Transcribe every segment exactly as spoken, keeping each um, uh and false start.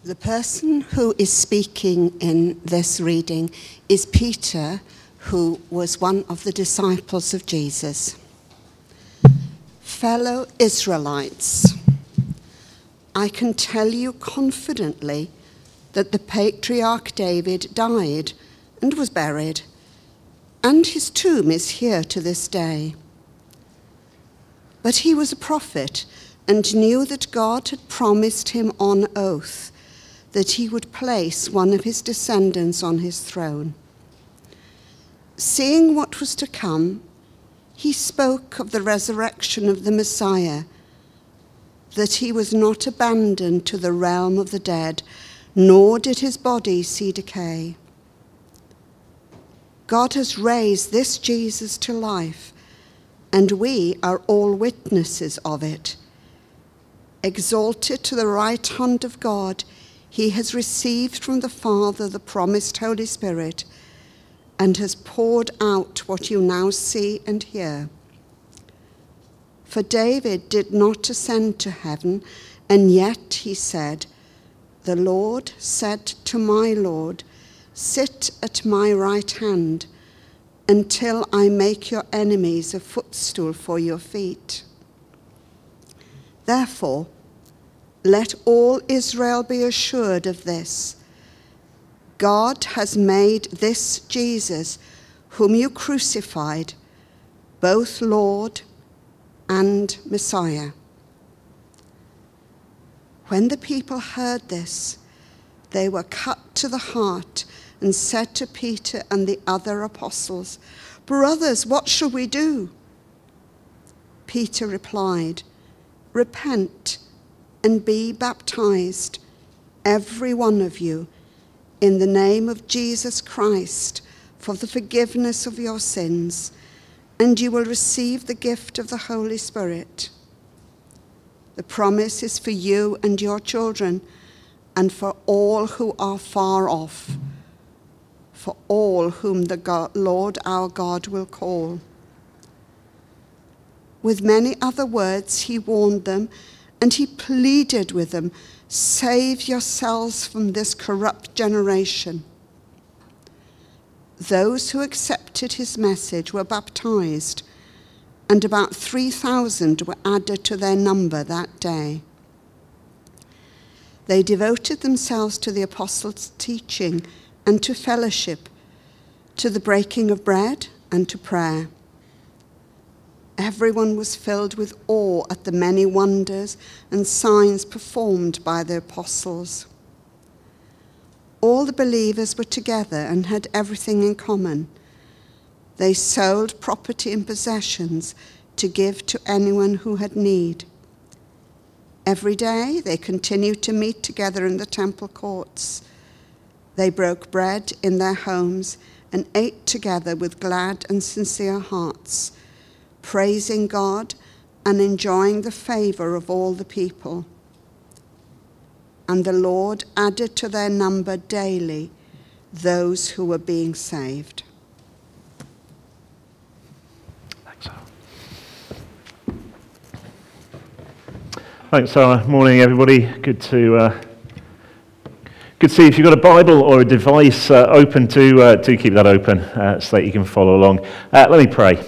The person who is speaking in this reading is Peter, who was one of the disciples of Jesus. Fellow Israelites, I can tell you confidently that the patriarch David died and was buried, and his tomb is here to this day. But he was a prophet and knew that God had promised him on oath that he would place one of his descendants on his throne. Seeing what was to come, he spoke of the resurrection of the Messiah, that he was not abandoned to the realm of the dead, nor did his body see decay. God has raised this Jesus to life, and we are all witnesses of it. Exalted to the right hand of God, he has received from the Father the promised Holy Spirit and has poured out what you now see and hear. For David did not ascend to heaven, and yet he said, "The Lord said to my Lord, sit at my right hand until I make your enemies a footstool for your feet." Therefore, let all Israel be assured of this. God has made this Jesus, whom you crucified, both Lord and Messiah. When the people heard this, they were cut to the heart and said to Peter and the other apostles, "Brothers, what shall we do?" Peter replied, "Repent and be baptized, every one of you, in the name of Jesus Christ for the forgiveness of your sins, and you will receive the gift of the Holy Spirit. The promise is for you and your children, and for all who are far off, for all whom the God, Lord our God will call." With many other words he warned them, and he pleaded with them, "Save yourselves from this corrupt generation." Those who accepted his message were baptized, and about three thousand were added to their number that day. They devoted themselves to the apostles' teaching and to fellowship, to the breaking of bread and to prayer. Everyone was filled with awe at the many wonders and signs performed by the apostles. All the believers were together and had everything in common. They sold property and possessions to give to anyone who had need. Every day they continued to meet together in the temple courts. They broke bread in their homes and ate together with glad and sincere hearts, praising God and enjoying the favor of all the people. And the Lord added to their number daily those who were being saved. Thanks, Sarah. Thanks, Sarah. Morning, everybody. Good to uh, good to see. If you've got a Bible or a device uh, open, to uh, do keep that open uh, so that you can follow along. Uh, let me pray.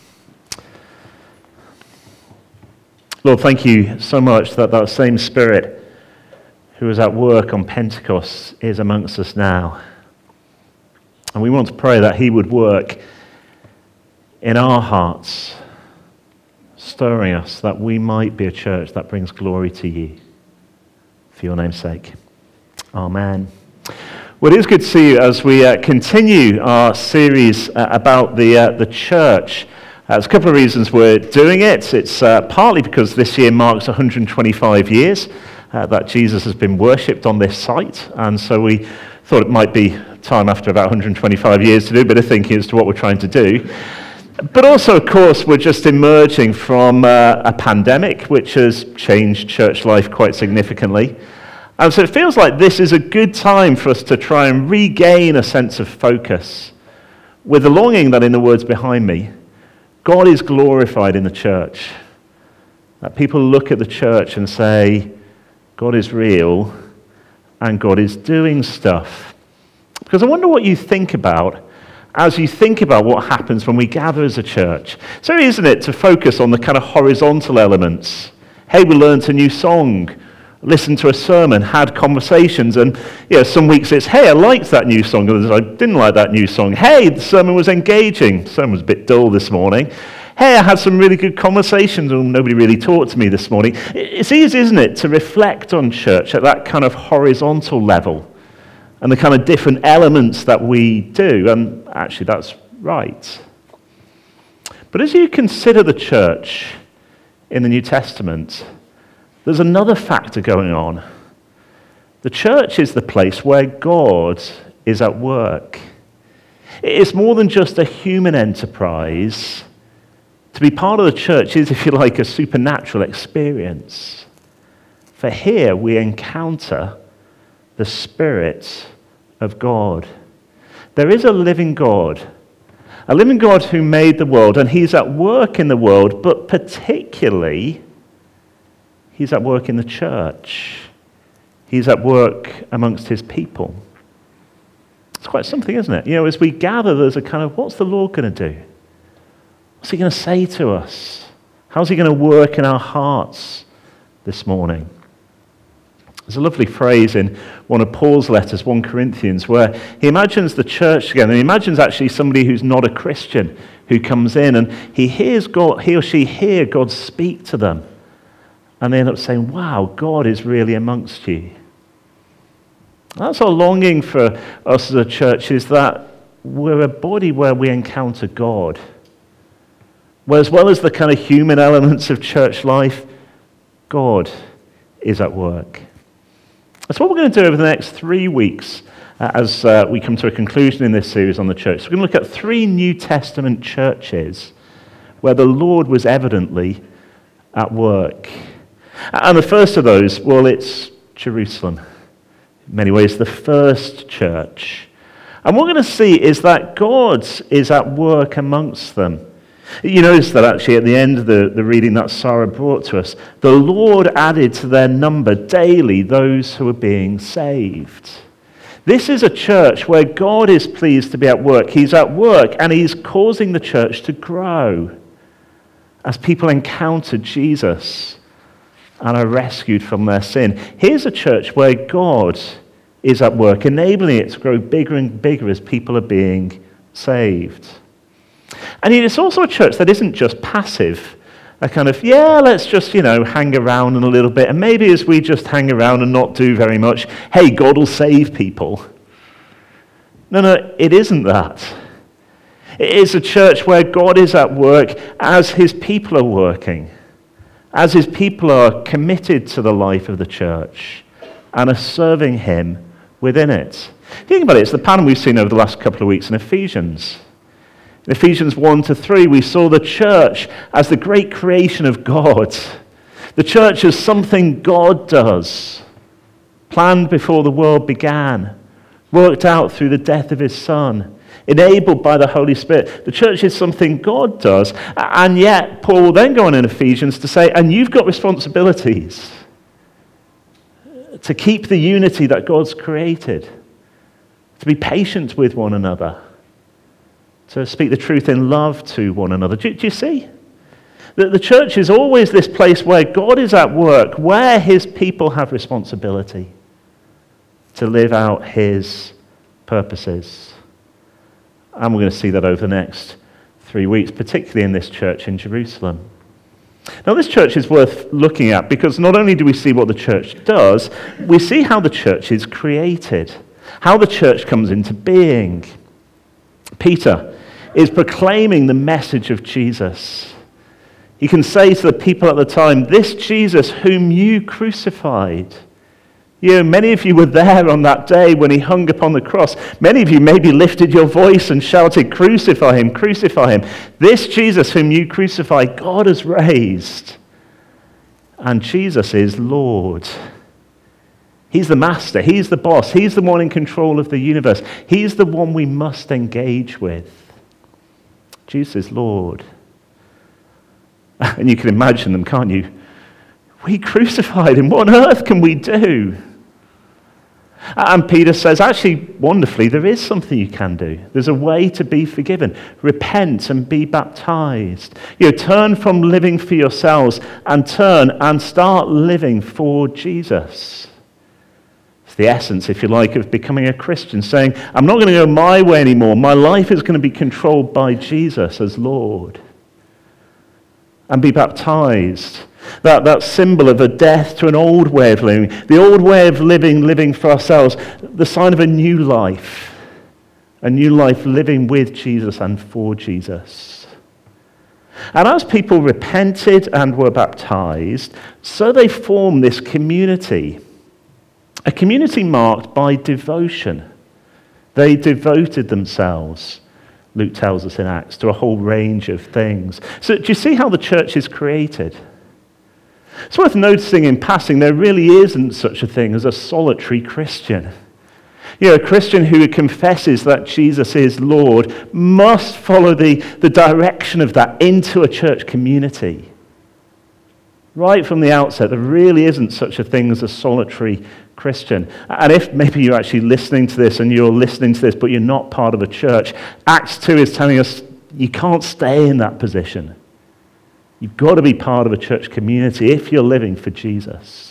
Lord, thank you so much that that same Spirit who was at work on Pentecost is amongst us now. And we want to pray that he would work in our hearts, stirring us, that we might be a church that brings glory to you. For your name's sake. Amen. Well, it is good to see you as we uh, continue our series uh, about the uh, the church. Uh, there's a couple of reasons we're doing it. It's uh, partly because this year marks one hundred twenty-five years uh, that Jesus has been worshipped on this site, and so we thought it might be time after about one hundred twenty-five years to do a bit of thinking as to what we're trying to do. But also, of course, we're just emerging from uh, a pandemic which has changed church life quite significantly. And so it feels like this is a good time for us to try and regain a sense of focus with the longing that, in the words behind me, God is glorified in the church. That people look at the church and say, God is real, and God is doing stuff. Because I wonder what you think about as you think about what happens when we gather as a church. So isn't it to focus on the kind of horizontal elements? Hey, we learned a new song, listened to a sermon, had conversations, and you know, some weeks it's, hey, I liked that new song, others I didn't like that new song. Hey, the sermon was engaging. The sermon was a bit dull this morning. Hey, I had some really good conversations, and nobody really talked to me this morning. It's easy, isn't it, to reflect on church at that kind of horizontal level and the kind of different elements that we do, and actually that's right. But as you consider the church in the New Testament, there's another factor going on. The church is the place where God is at work. It's more than just a human enterprise. To be part of the church is, if you like, a supernatural experience. For here we encounter the Spirit of God. There is a living God, a living God who made the world, and he's at work in the world, but particularly, he's at work in the church. He's at work amongst his people. It's quite something, isn't it? You know, as we gather, there's a kind of, what's the Lord going to do? What's he going to say to us? How's he going to work in our hearts this morning? There's a lovely phrase in one of Paul's letters, First Corinthians, where he imagines the church together. He imagines actually somebody who's not a Christian who comes in and he hears God, he or she hear God speak to them. And they end up saying, wow, God is really amongst you. That's our longing for us as a church, is that we're a body where we encounter God. Where as well as the kind of human elements of church life, God is at work. That's what we're going to do over the next three weeks uh, as uh, we come to a conclusion in this series on the church. So we're going to look at three New Testament churches where the Lord was evidently at work. And the first of those, well, it's Jerusalem. In many ways, the first church. And what we're going to see is that God is at work amongst them. You notice that actually at the end of the, the reading that Sarah brought to us, the Lord added to their number daily those who are being saved. This is a church where God is pleased to be at work. He's at work and he's causing the church to grow as people encounter Jesus and are rescued from their sin. Here's a church where God is at work, enabling it to grow bigger and bigger as people are being saved. And it's also a church that isn't just passive, a kind of, yeah, let's just, you know, hang around in a little bit, and maybe as we just hang around and not do very much, hey, God will save people. No, no, it isn't that. It is a church where God is at work as his people are working, as his people are committed to the life of the church and are serving him within it. Think about it, it's the pattern we've seen over the last couple of weeks in Ephesians. In Ephesians one to three, we saw the church as the great creation of God. The church as something God does, planned before the world began, worked out through the death of his Son, enabled by the Holy Spirit. The church is something God does, and yet Paul will then go on in Ephesians to say, and you've got responsibilities to keep the unity that God's created, to be patient with one another, to speak the truth in love to one another. Do, do you see? That the church is always this place where God is at work, where his people have responsibility to live out his purposes. And we're going to see that over the next three weeks, particularly in this church in Jerusalem. Now, this church is worth looking at because not only do we see what the church does, we see how the church is created, how the church comes into being. Peter is proclaiming the message of Jesus. He can say to the people at the time, this Jesus whom you crucified. You know, many of you were there on that day when he hung upon the cross. Many of you maybe lifted your voice and shouted, crucify him, crucify him. This Jesus whom you crucified, God has raised. And Jesus is Lord. He's the master. He's the boss. He's the one in control of the universe. He's the one we must engage with. Jesus is Lord. And you can imagine them, can't you? We crucified him. What on earth can we do? And Peter says, actually, wonderfully, there is something you can do. There's a way to be forgiven. Repent and be baptized. You know, turn from living for yourselves and turn and start living for Jesus. It's the essence, if you like, of becoming a Christian, saying, I'm not going to go my way anymore. My life is going to be controlled by Jesus as Lord. And be baptized. That, that symbol of a death to an old way of living. The old way of living, living for ourselves. The sign of a new life. A new life living with Jesus and for Jesus. And as people repented and were baptized, so they formed this community. A community marked by devotion. They devoted themselves, Luke tells us in Acts, to a whole range of things. So do you see how the church is created? It's worth noticing in passing, there really isn't such a thing as a solitary Christian. You know, a Christian who confesses that Jesus is Lord must follow the, the direction of that into a church community. Right from the outset, there really isn't such a thing as a solitary Christian. And if maybe you're actually listening to this and you're listening to this, but you're not part of a church, Acts two is telling us you can't stay in that position. You've got to be part of a church community if you're living for Jesus.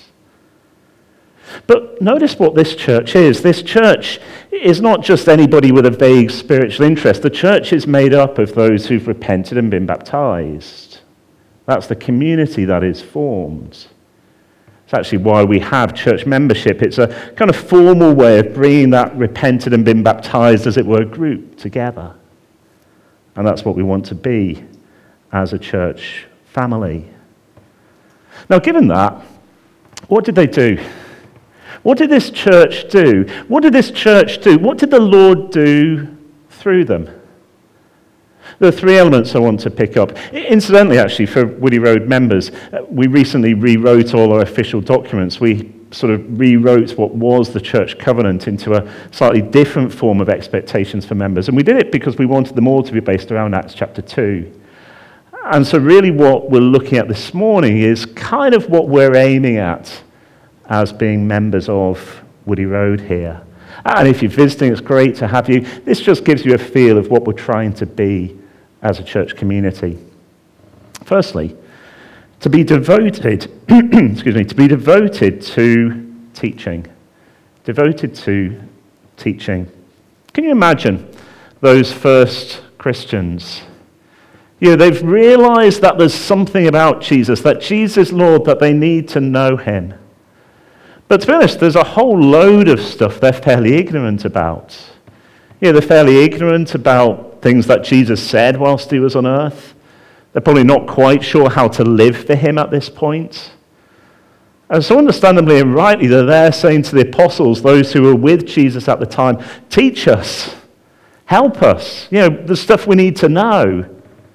But notice what this church is. This church is not just anybody with a vague spiritual interest. The church is made up of those who've repented and been baptized. That's the community that is formed. It's actually why we have church membership. It's a kind of formal way of bringing that repented and been baptized, as it were, group together. And that's what we want to be as a church family. Now, given that, what did they do? What did this church do? What did this church do? What did the Lord do through them? There are three elements I want to pick up. Incidentally, actually, for Woody Road members, we recently rewrote all our official documents. We sort of rewrote what was the church covenant into a slightly different form of expectations for members. And we did it because we wanted them all to be based around Acts chapter two. And so really what we're looking at this morning is kind of what we're aiming at as being members of Woody Road here. And if you're visiting, it's great to have you. This just gives you a feel of what we're trying to be as a church community. Firstly, to be devoted, excuse me, to be devoted to teaching. Devoted to teaching. Can you imagine those first Christians? You know, they've realized that there's something about Jesus, that Jesus is Lord, that they need to know him. But to be honest, there's a whole load of stuff they're fairly ignorant about. You know, they're fairly ignorant about things that Jesus said whilst he was on earth. They're probably not quite sure how to live for him at this point. And so understandably and rightly, they're there saying to the apostles, those who were with Jesus at the time, teach us, help us, you know, the stuff we need to know.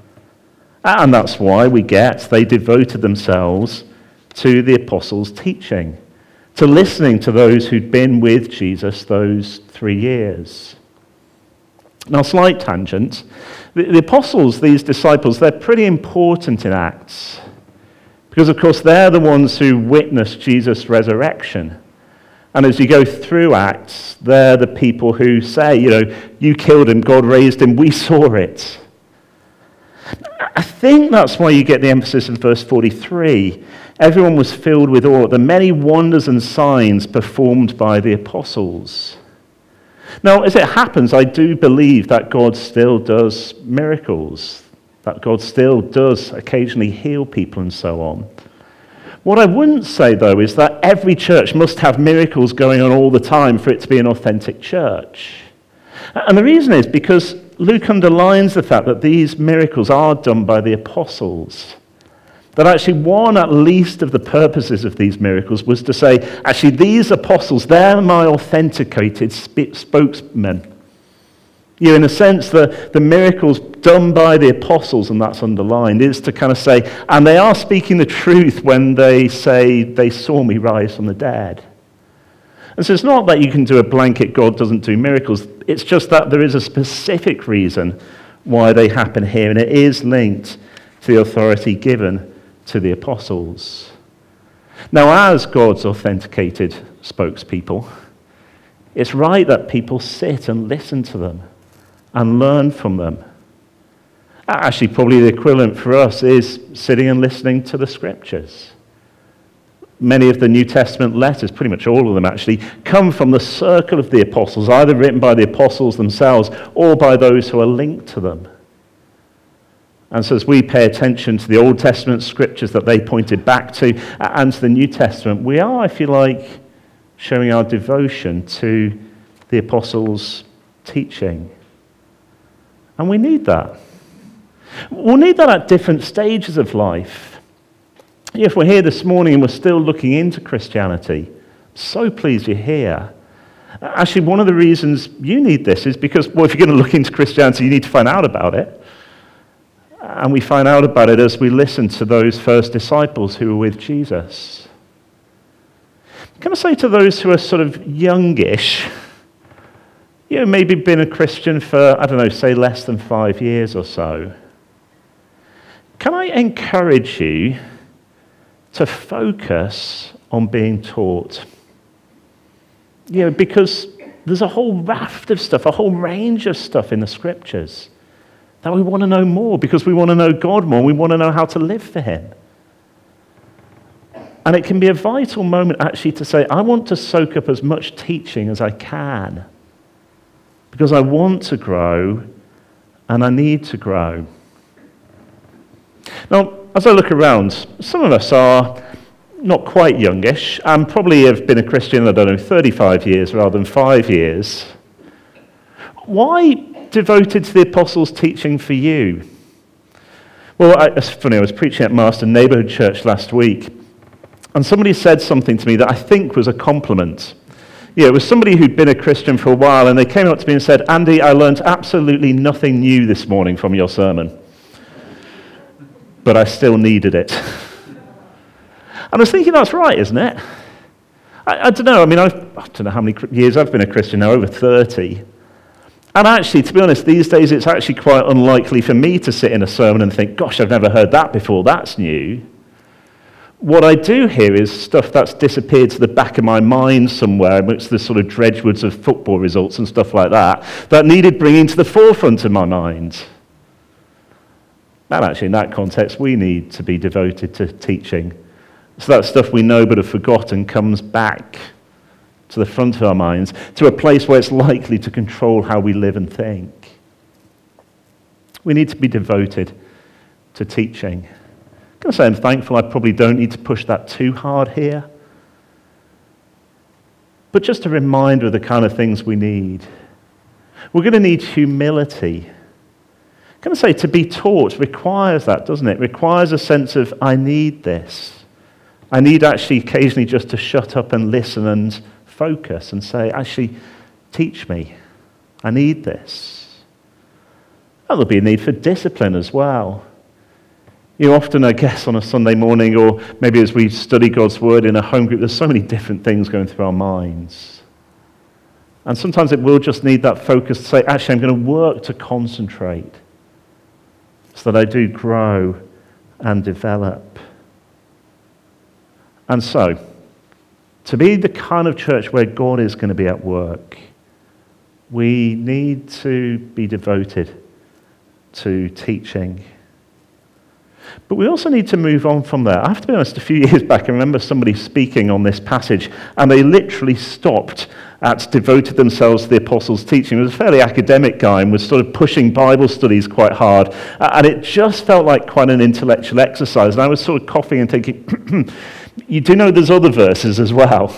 And that's why we get they devoted themselves to the apostles' teaching, to listening to those who'd been with Jesus those three years. Now, slight tangent. The, the apostles, these disciples, they're pretty important in Acts because, of course, they're the ones who witnessed Jesus' resurrection. And as you go through Acts, they're the people who say, you know, you killed him, God raised him, we saw it. I think that's why you get the emphasis in verse forty-three. Everyone was filled with awe at the many wonders and signs performed by the apostles. Now, as it happens, I do believe that God still does miracles, that God still does occasionally heal people and so on. What I wouldn't say, though, is that every church must have miracles going on all the time for it to be an authentic church. And the reason is because Luke underlines the fact that these miracles are done by the apostles. That actually one, at least, of the purposes of these miracles was to say, actually, these apostles, they're my authenticated sp- spokesmen. You know, in a sense, the, the miracles done by the apostles, and that's underlined, is to kind of say, and they are speaking the truth when they say, they saw me rise from the dead. And so it's not that you can do a blanket, God doesn't do miracles. It's just that there is a specific reason why they happen here, and it is linked to the authority given to the apostles. Now, as God's authenticated spokespeople, It's right that people sit and listen to them and learn from them. Actually, probably the equivalent for us is sitting and listening to the scriptures. Many of the New Testament letters, pretty much all of them actually, come from the circle of the apostles, either written by the apostles themselves or by those who are linked to them. And so as we pay attention to the Old Testament scriptures that they pointed back to and to the New Testament, we are, if you like, showing our devotion to the apostles' teaching. And we need that. We'll need that at different stages of life. If we're here this morning and we're still looking into Christianity, I'm so pleased you're here. Actually, one of the reasons you need this is because, well, if you're going to look into Christianity, you need to find out about it. And we find out about it as we listen to those first disciples who were with Jesus. Can I say to those who are sort of youngish, you know, maybe been a Christian for, I don't know, say less than five years or so, can I encourage you to focus on being taught? You know, because there's a whole raft of stuff, a whole range of stuff in the scriptures that we want to know more because we want to know God more. We want to know how to live for him. And it can be a vital moment actually to say, I want to soak up as much teaching as I can because I want to grow and I need to grow. Now, as I look around, some of us are not quite youngish and probably have been a Christian, I don't know, thirty-five years rather than five years. Why devoted to the apostles' teaching for you? Well, I, it's funny, I was preaching at Marston Neighbourhood Church last week, and somebody said something to me that I think was a compliment. Yeah, it was somebody who'd been a Christian for a while, and they came up to me and said, Andy, I learned absolutely nothing new this morning from your sermon, but I still needed it. And I was thinking, that's right, isn't it? I, I don't know, I mean, I've, I don't know how many years I've been a Christian now, over thirty. And actually, to be honest, these days it's actually quite unlikely for me to sit in a sermon and think, gosh, I've never heard that before, that's new. What I do hear is stuff that's disappeared to the back of my mind somewhere, amongst the sort of dredgewoods of football results and stuff like that, that needed bringing to the forefront of my mind. And actually, in that context, we need to be devoted to teaching. So that stuff we know but have forgotten comes back to the front of our minds, to a place where it's likely to control how we live and think. We need to be devoted to teaching. I'm going to say I'm thankful I probably don't need to push that too hard here. But just a reminder of the kind of things we need. We're going to need humility. I'm going to say to be taught requires that, doesn't it? It requires a sense of, I need this. I need actually occasionally just to shut up and listen and focus and say, actually, teach me. I need this. And there'll be a need for discipline as well. You know, often, I guess, on a Sunday morning, or maybe as we study God's Word in a home group, there's so many different things going through our minds. And sometimes it will just need that focus to say, actually, I'm going to work to concentrate so that I do grow and develop. And so, to be the kind of church where God is going to be at work, we need to be devoted to teaching. But we also need to move on from there. I have to be honest, a few years back, I remember somebody speaking on this passage, and they literally stopped at devoted themselves to the apostles' teaching. He was a fairly academic guy and was sort of pushing Bible studies quite hard. And it just felt like quite an intellectual exercise. And I was sort of coughing and thinking, you do know there's other verses as well.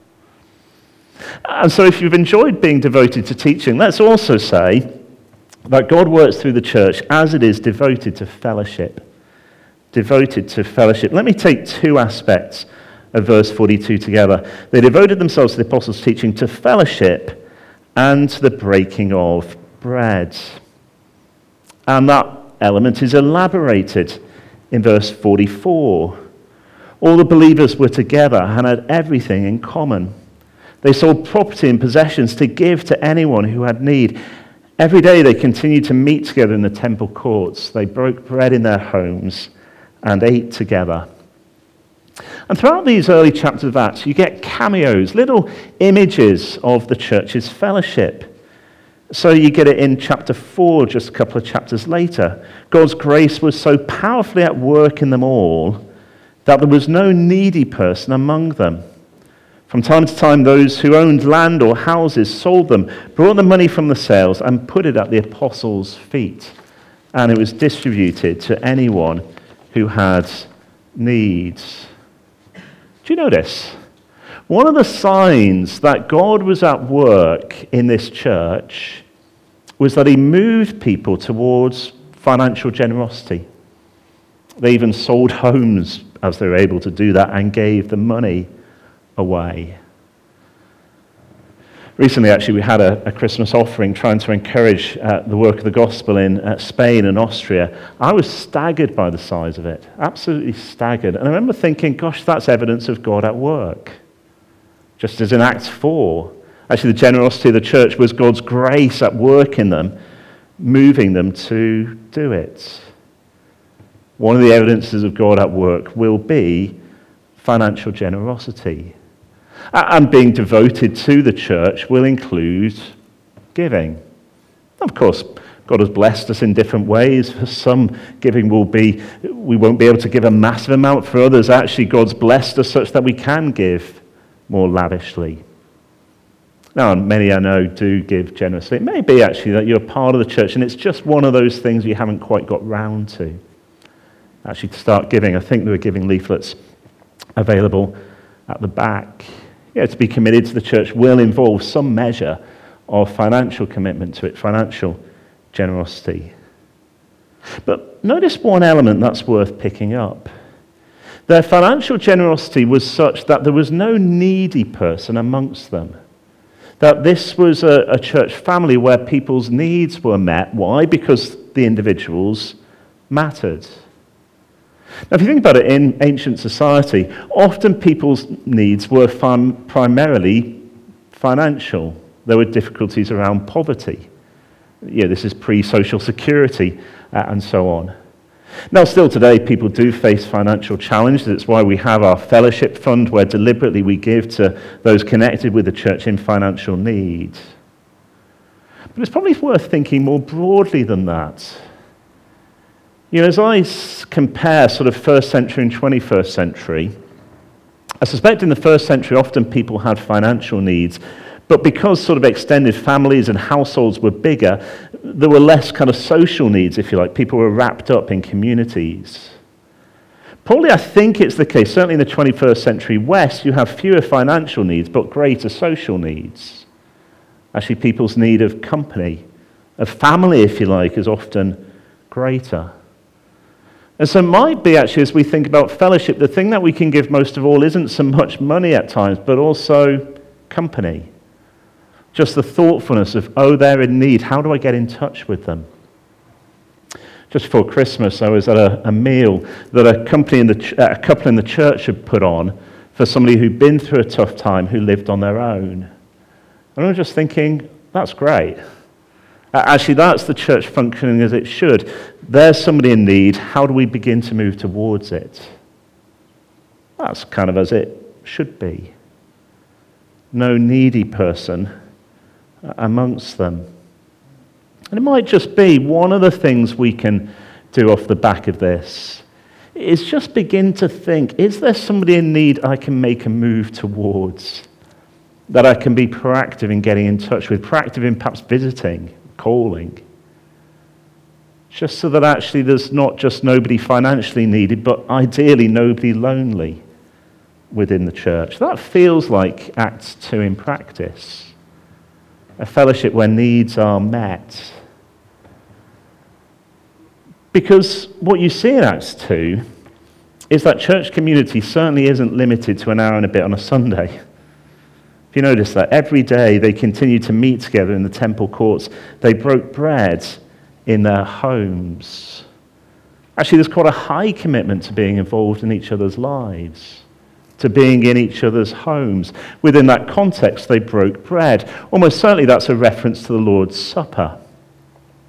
And so if you've enjoyed being devoted to teaching, let's also say that God works through the church as it is devoted to fellowship. Devoted to fellowship. Let me take two aspects of verse forty-two together. They devoted themselves to the apostles' teaching, to fellowship, and to the breaking of bread. And that element is elaborated in verse forty-four. All the believers were together and had everything in common. They sold property and possessions to give to anyone who had need. Every day they continued to meet together in the temple courts. They broke bread in their homes and ate together. And throughout these early chapters of Acts, you get cameos, little images of the church's fellowship. So you get it in chapter four, just a couple of chapters later. God's grace was so powerfully at work in them all that there was no needy person among them. From time to time, those who owned land or houses sold them, brought the money from the sales, and put it at the apostles' feet. And it was distributed to anyone who had needs. Do you notice? One of the signs that God was at work in this church was that he moved people towards financial generosity. They even sold homes as they were able to do that and gave the money away. Recently, actually, we had a, a Christmas offering trying to encourage uh, the work of the gospel in uh, Spain and Austria. I was staggered by the size of it, absolutely staggered. And I remember thinking, gosh, that's evidence of God at work. Just as in Acts four, actually the generosity of the church was God's grace at work in them, moving them to do it. One of the evidences of God at work will be financial generosity. And being devoted to the church will include giving. Of course, God has blessed us in different ways. For some, giving will be, we won't be able to give a massive amount. For others, actually, God's blessed us such that we can give more lavishly. Now, many I know do give generously. It may be actually that you're part of the church and it's just one of those things you haven't quite got round to. Actually, to start giving, I think there were giving leaflets available at the back. Yeah, to be committed to the church will involve some measure of financial commitment to it, financial generosity. But notice one element that's worth picking up. Their financial generosity was such that there was no needy person amongst them. That this was a, a church family where people's needs were met. Why? Because the individuals mattered. Now, if you think about it, in ancient society, often people's needs were fun, primarily financial. There were difficulties around poverty. Yeah, this is pre-social security uh, and so on. Now, still today, people do face financial challenges. It's why we have our fellowship fund, where deliberately we give to those connected with the church in financial need. But it's probably worth thinking more broadly than that. You know, as I compare sort of first century and twenty-first century, I suspect in the first century often people had financial needs, but because sort of extended families and households were bigger, there were less kind of social needs, if you like. People were wrapped up in communities. Probably I think it's the case, certainly in the twenty-first century West, you have fewer financial needs, but greater social needs. Actually, people's need of company, of family, if you like, is often greater. And so it might be, actually, as we think about fellowship, the thing that we can give most of all isn't so much money at times, but also company. Just the thoughtfulness of, oh, they're in need. How do I get in touch with them? Just before Christmas, I was at a, a meal that a, company in the, a couple in the church had put on for somebody who'd been through a tough time, who lived on their own. And I was just thinking, that's great. Actually, that's the church functioning as it should. There's somebody in need. How do we begin to move towards it? That's kind of as it should be. No needy person amongst them. And it might just be one of the things we can do off the back of this is just begin to think, is there somebody in need I can make a move towards? That I can be proactive in getting in touch with, proactive in perhaps visiting, calling. Just so that actually there's not just nobody financially needed, but ideally nobody lonely within the church. That feels like Acts two in practice. A fellowship where needs are met. Because what you see in Acts two is that church community certainly isn't limited to an hour and a bit on a Sunday. If you notice that, every day they continued to meet together in the temple courts. They broke bread in their homes. Actually, there's quite a high commitment to being involved in each other's lives, to being in each other's homes. Within that context, they broke bread. Almost certainly that's a reference to the Lord's Supper.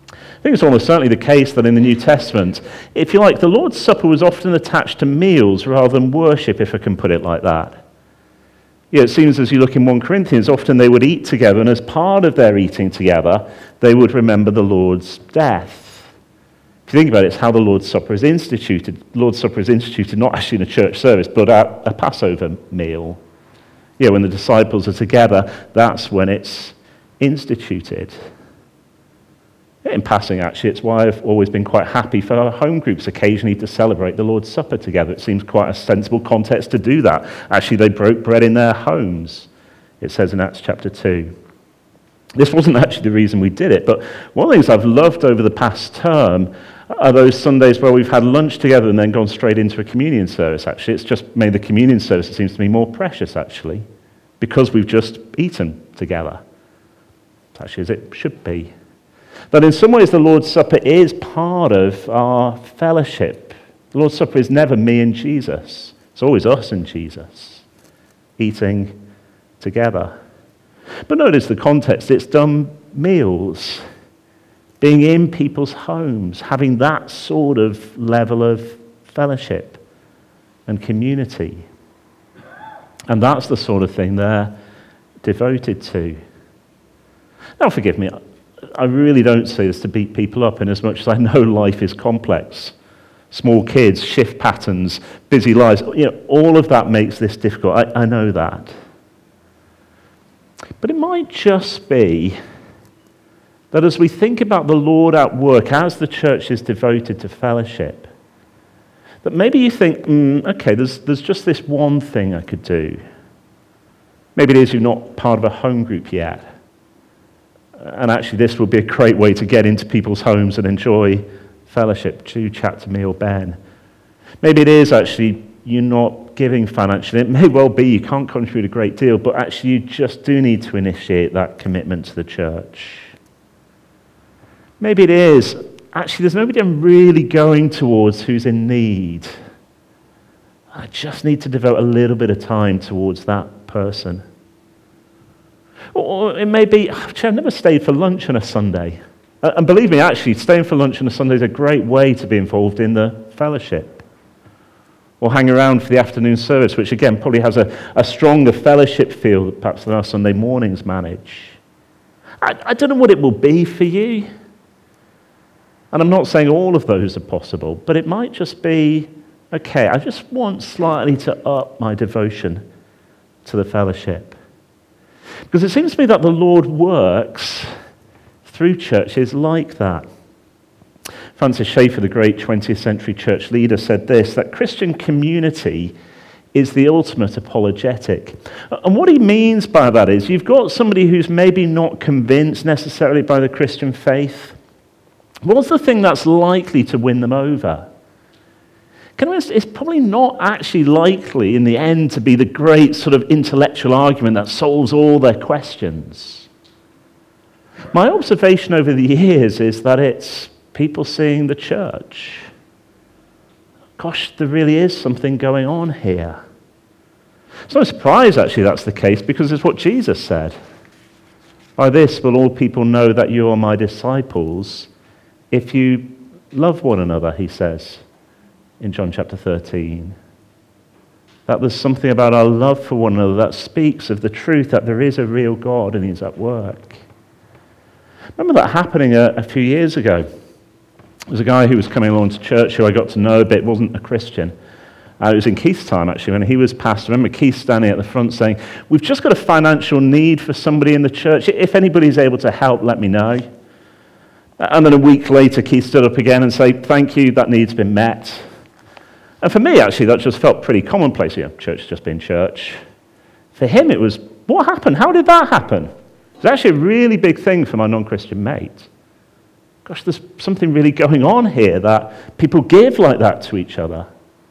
think it's almost certainly the case that in the New Testament, if you like, the Lord's Supper was often attached to meals rather than worship, if I can put it like that. Yeah, it seems as you look in First Corinthians, often they would eat together, and as part of their eating together, they would remember the Lord's death. If you think about it, it's how the Lord's Supper is instituted. The Lord's Supper is instituted not actually in a church service, but at a Passover meal. Yeah, when the disciples are together, that's when it's instituted. In passing, actually, it's why I've always been quite happy for our home groups occasionally to celebrate the Lord's Supper together. It seems quite a sensible context to do that. Actually, they broke bread in their homes, it says in Acts chapter two. This wasn't actually the reason we did it, but one of the things I've loved over the past term are those Sundays where we've had lunch together and then gone straight into a communion service, actually. It's just made the communion service, it seems to me, more precious, actually, because we've just eaten together. Actually, as it should be. That in some ways the Lord's Supper is part of our fellowship. The Lord's Supper is never me and Jesus. It's always us and Jesus eating together. But notice the context. It's done meals, being in people's homes, having that sort of level of fellowship and community. And that's the sort of thing they're devoted to. Now, forgive me, I really don't say this to beat people up in as much as I know life is complex. Small kids, shift patterns, busy lives, you know, all of that makes this difficult. I, I know that. But it might just be that as we think about the Lord at work, as the church is devoted to fellowship, that maybe you think, mm, okay, there's, there's just this one thing I could do. Maybe it is you're not part of a home group yet. And actually, this will be a great way to get into people's homes and enjoy fellowship. Do chat to me or Ben. Maybe it is actually you're not giving financially. It may well be you can't contribute a great deal, but actually you just do need to initiate that commitment to the church. Maybe it is actually there's nobody I'm really going towards who's in need. I just need to devote a little bit of time towards that person. Or it may be, actually, I've never stayed for lunch on a Sunday. And believe me, actually, staying for lunch on a Sunday is a great way to be involved in the fellowship. Or hang around for the afternoon service, which again probably has a, a stronger fellowship feel perhaps than our Sunday mornings manage. I, I don't know what it will be for you. And I'm not saying all of those are possible, but it might just be, okay, I just want slightly to up my devotion to the fellowship. Because it seems to me that the Lord works through churches like that. Francis Schaeffer, the great twentieth century church leader, said this, that Christian community is the ultimate apologetic. And what he means by that is you've got somebody who's maybe not convinced necessarily by the Christian faith. What's the thing that's likely to win them over? Can I, it's probably not actually likely in the end to be the great sort of intellectual argument that solves all their questions. My observation over the years is that it's people seeing the church. Gosh, there really is something going on here. It's no surprise actually that's the case because it's what Jesus said. By this will all people know that you are my disciples if you love one another, he says. In John chapter thirteen, that there's something about our love for one another that speaks of the truth that there is a real God and he's at work. Remember that happening a, a few years ago. There was a guy who was coming along to church who I got to know a bit, wasn't a Christian. Uh, it was in Keith's time, actually, when he was pastor. I remember Keith standing at the front saying, we've just got a financial need for somebody in the church. If anybody's able to help, let me know. And then a week later, Keith stood up again and said, thank you, that need's been met. And for me, actually, that just felt pretty commonplace. You know, church just being church. For him, it was, what happened? How did that happen? It was actually a really big thing for my non-Christian mate. Gosh, there's something really going on here that people give like that to each other.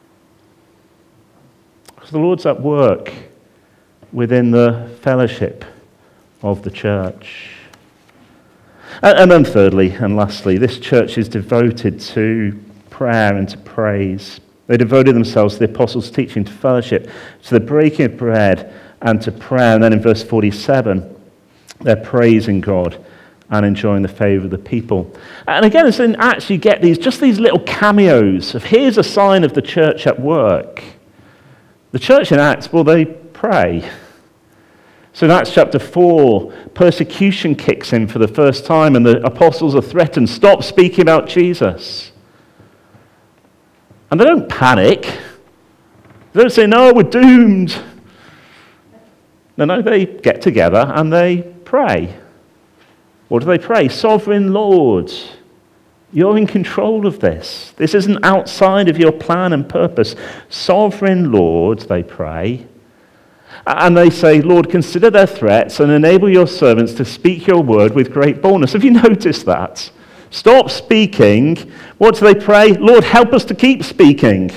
Because the Lord's at work within the fellowship of the church. And then thirdly and lastly, this church is devoted to prayer and to praise. They devoted themselves to the apostles' teaching, to fellowship, to the breaking of bread, and to prayer. And then in verse forty-seven, they're praising God and enjoying the favour of the people. And again, it's in Acts you get these, just these little cameos of here's a sign of the church at work. The church in Acts, well, they pray. So in Acts chapter four, persecution kicks in for the first time and the apostles are threatened, stop speaking about Jesus. And they don't panic. They don't say, no, we're doomed. No, no, they get together and they pray. What do they pray? Sovereign Lord, you're in control of this. This isn't outside of your plan and purpose. Sovereign Lord, they pray. And they say, Lord, consider their threats and enable your servants to speak your word with great boldness. Have you noticed that? Stop speaking. What do they pray? Lord, help us to keep speaking.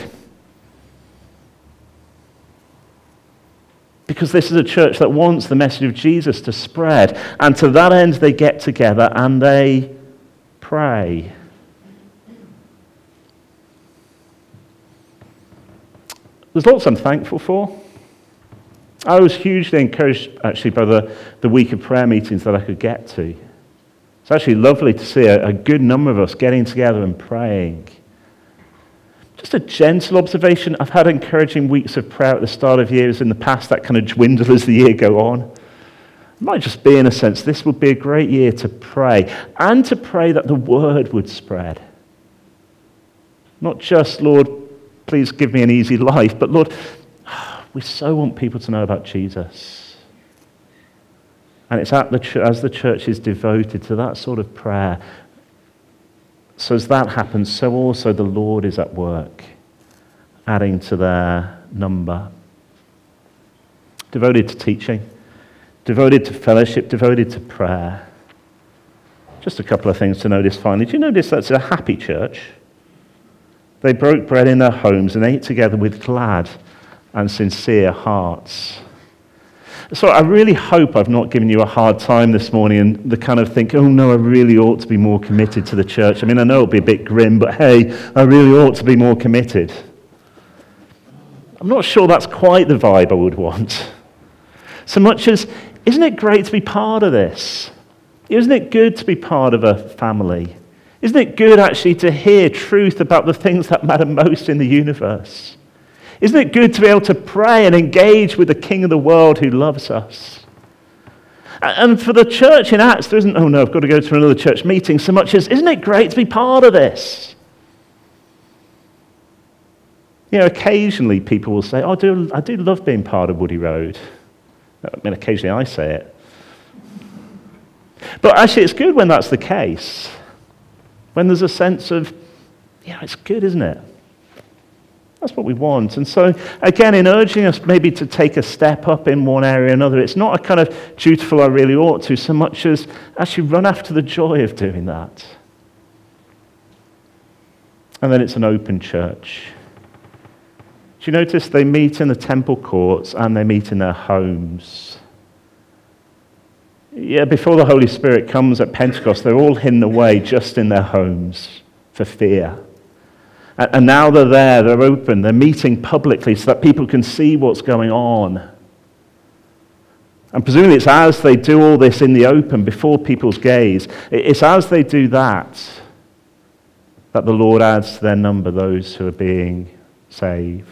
Because this is a church that wants the message of Jesus to spread. And to that end, they get together and they pray. There's lots I'm thankful for. I was hugely encouraged, actually, by the, the week of prayer meetings that I could get to. It's actually lovely to see a, a good number of us getting together and praying. Just a gentle observation, I've had encouraging weeks of prayer at the start of years in the past that kind of dwindle as the year go on. It might just be, in a sense, this would be a great year to pray, and to pray that the word would spread. Not just, Lord, please give me an easy life, but Lord, we so want people to know about Jesus. And it's at the, as the church is devoted to that sort of prayer. So as that happens, so also the Lord is at work, adding to their number. Devoted to teaching, devoted to fellowship, devoted to prayer. Just a couple of things to notice finally. Do you notice that's a happy church? They broke bread in their homes and ate together with glad and sincere hearts. So I really hope I've not given you a hard time this morning and the kind of think, oh no, I really ought to be more committed to the church. I mean, I know it'll be a bit grim, but hey, I really ought to be more committed. I'm not sure that's quite the vibe I would want. So much as, isn't it great to be part of this? Isn't it good to be part of a family? Isn't it good actually to hear truth about the things that matter most in the universe? Isn't it good to be able to pray and engage with the King of the world who loves us? And for the church in Acts, there isn't, oh no, I've got to go to another church meeting, so much as, isn't it great to be part of this? You know, occasionally people will say, oh, I do, I do love being part of Woody Road. I mean, occasionally I say it. But actually, it's good when that's the case. When there's a sense of, yeah, it's good, isn't it? That's what we want. And so, again, in urging us maybe to take a step up in one area or another, it's not a kind of dutiful, I really ought to, so much as actually run after the joy of doing that. And then it's an open church. Do you notice they meet in the temple courts and they meet in their homes? Yeah, before the Holy Spirit comes at Pentecost, they're all hidden away just in their homes for fear. And now they're there, they're open, they're meeting publicly so that people can see what's going on. And presumably it's as they do all this in the open, before people's gaze, it's as they do that, that the Lord adds to their number those who are being saved.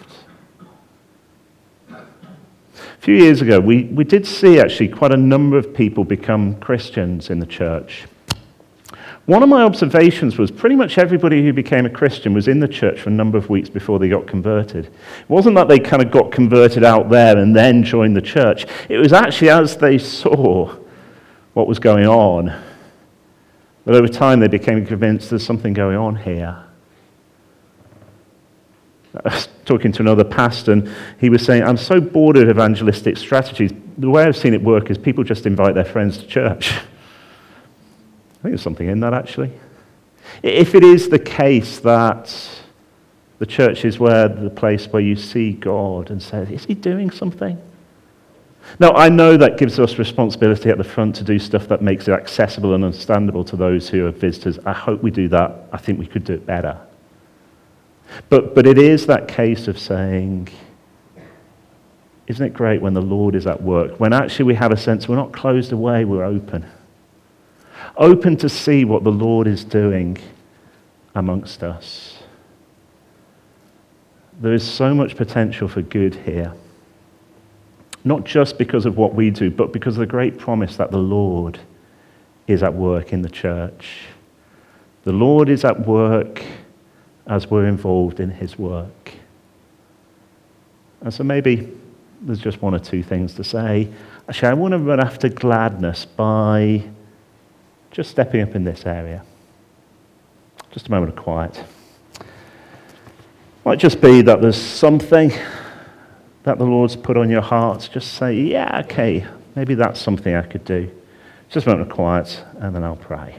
A few years ago, we, we did see actually quite a number of people become Christians in the church. One of my observations was pretty much everybody who became a Christian was in the church for a number of weeks before they got converted. It wasn't that they kind of got converted out there and then joined the church. It was actually as they saw what was going on, that over time they became convinced there's something going on here. I was talking to another pastor and he was saying, I'm so bored of evangelistic strategies. The way I've seen it work is people just invite their friends to church. I think there's something in that, actually. If it is the case that the church is where the place where you see God and say, is he doing something? Now, I know that gives us responsibility at the front to do stuff that makes it accessible and understandable to those who are visitors. I hope we do that. I think we could do it better. But, but it is that case of saying, isn't it great when the Lord is at work? When actually we have a sense we're not closed away, we're open. open to see what the Lord is doing amongst us. There is so much potential for good here. Not just because of what we do, but because of the great promise that the Lord is at work in the church. The Lord is at work as we're involved in his work. And so maybe there's just one or two things to say. Actually, I want to run after gladness by just stepping up in this area. Just a moment of quiet. Might just be that there's something that the Lord's put on your heart. Just say, yeah, okay, maybe that's something I could do. Just a moment of quiet, and then I'll pray.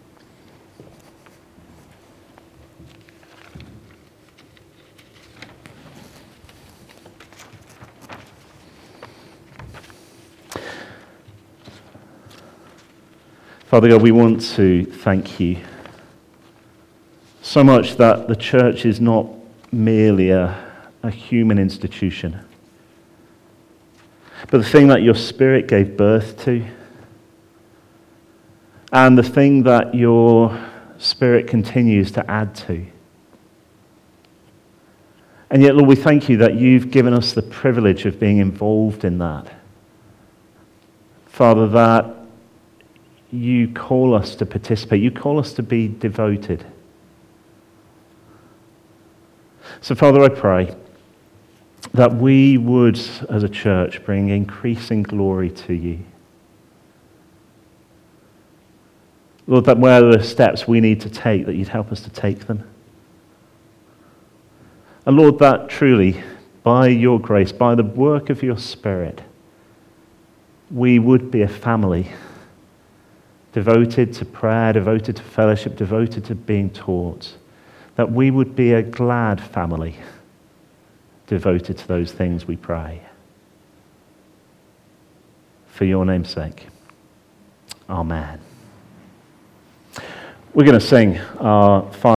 Father God, we want to thank you so much that the church is not merely a, a human institution, but the thing that your Spirit gave birth to, and the thing that your Spirit continues to add to. And yet, Lord, we thank you that you've given us the privilege of being involved in that. Father, that you call us to participate. You call us to be devoted. So, Father, I pray that we would, as a church, bring increasing glory to you. Lord, that where there are steps we need to take, that you'd help us to take them. And Lord, that truly, by your grace, by the work of your Spirit, we would be a family devoted to prayer, devoted to fellowship, devoted to being taught. That we would be a glad family devoted to those things we pray. For your name's sake. Amen. We're going to sing our final